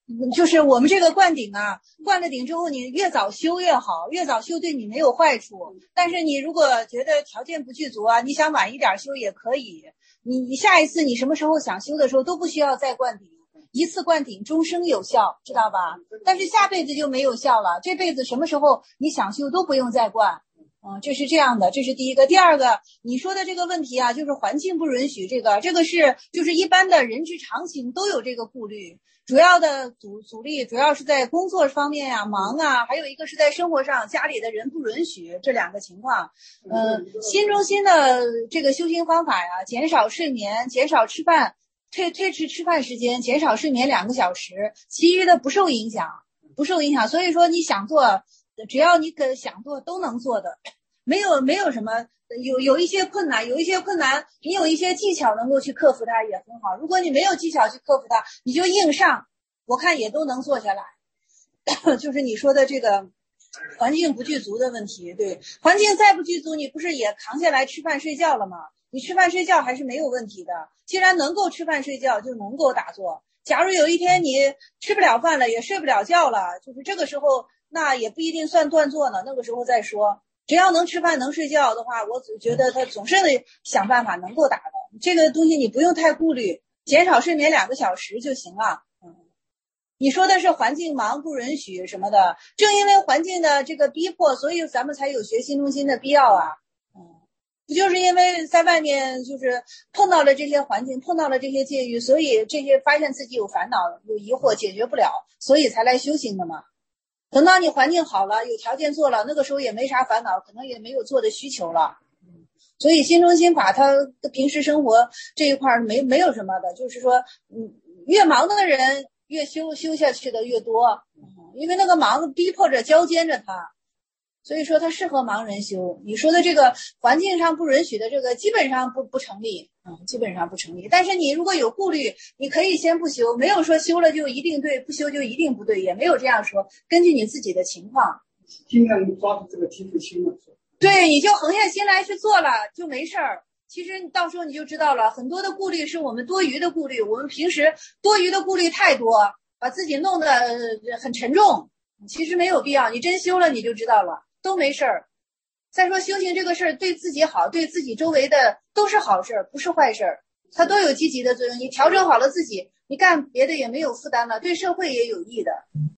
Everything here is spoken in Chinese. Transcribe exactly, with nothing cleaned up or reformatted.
就是我们这个灌顶啊，灌了顶之后，你越早修越好，越早修对你没有坏处。但是你如果觉得条件不具足啊，你想晚一点修也可以。你你下一次你什么时候想修的时候都不需要再灌顶，一次灌顶终生有效，知道吧？但是下辈子就没有效了，这辈子什么时候你想修都不用再灌。嗯，这是这样的，这是第一个。第二个，你说的这个问题啊，就是环境不允许，这个这个是就是一般的人之常情都有这个顾虑。主要的阻阻力主要是在工作方面啊，忙啊，还有一个是在生活上，家里的人不允许，这两个情况。呃，新中心的这个修行方法呀，减少睡眠，减少吃饭，推推迟吃饭时间，减少睡眠两个小时，其余的不受影响，不受影响。所以说你想做，只要你可想做都能做的，没有没有什么。有有一些困难，有一些困难，你有一些技巧能够去克服它也很好。如果你没有技巧去克服它，你就硬上，我看也都能做下来。就是你说的这个环境不具足的问题，对，环境再不具足，你不是也扛下来吃饭睡觉了吗？你吃饭睡觉还是没有问题的。既然能够吃饭睡觉，就能够打坐。假如有一天你吃不了饭了，也睡不了觉了，就是这个时候，那也不一定算断坐呢，那个时候再说。只要能吃饭能睡觉的话，我觉得他总是得想办法能够打的。这个东西你不用太顾虑，减少睡眠两个小时就行了。嗯，你说的是环境忙不允许什么的，正因为环境的这个逼迫，所以咱们才有学新中心的必要啊。嗯，不就是因为在外面就是碰到了这些环境，碰到了这些境遇，所以这些发现自己有烦恼有疑惑解决不了，所以才来修行的嘛。等到你环境好了，有条件做了，那个时候也没啥烦恼，可能也没有做的需求了。所以新中心法它的平时生活这一块没没有什么的，就是说，嗯，越忙的人越修修下去的越多，嗯，因为那个忙逼迫着交煎着他，所以说它适合盲人修。你说的这个环境上不允许的这个基本上不不成立，嗯，基本上不成立。但是你如果有顾虑，你可以先不修，没有说修了就一定对，不修就一定不对，也没有这样说，根据你自己的情况， 尽量抓住这个提复心嘛。 对，你就横下心来去做了，就没事儿。其实到时候你就知道了，很多的顾虑是我们多余的顾虑，我们平时多余的顾虑太多，把自己弄得很沉重，其实没有必要。你真修了你就知道了，都没事儿。再说修行这个事儿对自己好，对自己周围的都是好事儿，不是坏事儿，它都有积极的作用。你调整好了自己，你干别的也没有负担了，对社会也有益的。